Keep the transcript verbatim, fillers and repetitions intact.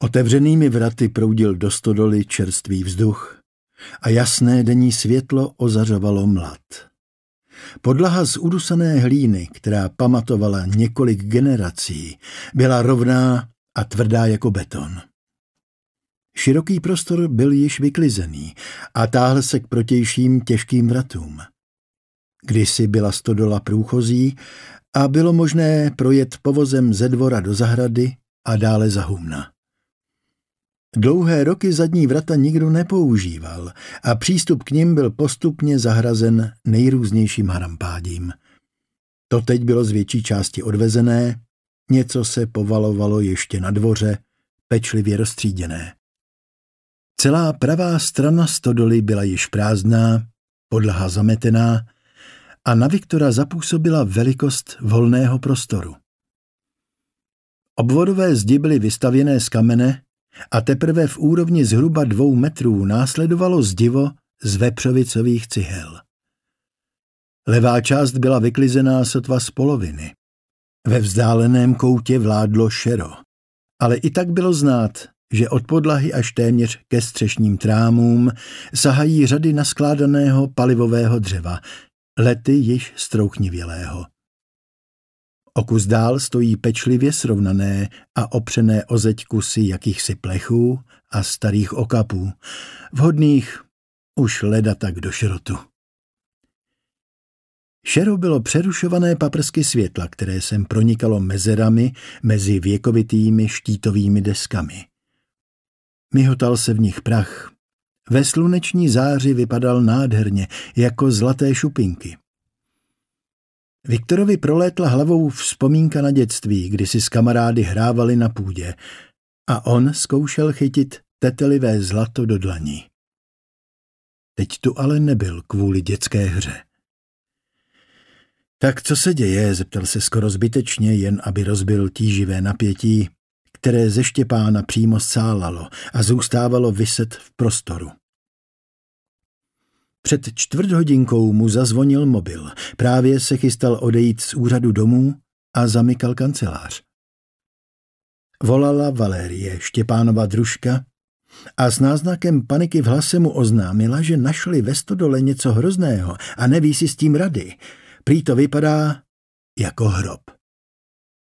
Otevřenými vraty proudil do stodoly čerstvý vzduch a jasné denní světlo ozařovalo mlad. Podlaha z udusané hlíny, která pamatovala několik generací, byla rovná a tvrdá jako beton. Široký prostor byl již vyklizený a táhl se k protějším těžkým vratům. Kdysi byla stodola průchozí a bylo možné projet povozem ze dvora do zahrady a dále za humna. Dlouhé roky zadní vrata nikdo nepoužíval a přístup k nim byl postupně zahrazen nejrůznějším harampádím. To teď bylo z větší části odvezené, něco se povalovalo ještě na dvoře, pečlivě roztříděné. Celá pravá strana stodoly byla již prázdná, podlaha zametená a na Viktora zapůsobila velikost volného prostoru. Obvodové zdi byly vystavěné z kamene a teprve v úrovni zhruba dvou metrů následovalo zdivo z vepřovicových cihel. Levá část byla vyklizená sotva z poloviny. Ve vzdáleném koutě vládlo šero, ale i tak bylo znát, že od podlahy až téměř ke střešním trámům sahají řady naskládaného palivového dřeva, lety již strouchnivělého. O kus dál stojí pečlivě srovnané a opřené o zeď kusy jakýchsi plechů a starých okapů, vhodných už leda tak do šrotu. Šero bylo přerušované paprsky světla, které sem pronikalo mezerami mezi věkovitými štítovými deskami. Myhotal se v nich prach. Ve sluneční záři vypadal nádherně, jako zlaté šupinky. Viktorovi prolétla hlavou vzpomínka na dětství, kdy si s kamarády hrávali na půdě a on zkoušel chytit tetelivé zlato do dlaní. Teď tu ale nebyl kvůli dětské hře. Tak co se děje, zeptal se skoro zbytečně, jen aby rozbil tíživé napětí, které ze Štěpána přímo sálalo a zůstávalo viset v prostoru. Před čtvrt hodinkou mu zazvonil mobil. Právě se chystal odejít z úřadu domů a zamykal kancelář. Volala Valérie, Štěpánova družka, a s náznakem paniky v hlase mu oznámila, že našli ve stodole něco hrozného a neví si s tím rady. Prý to vypadá jako hrob.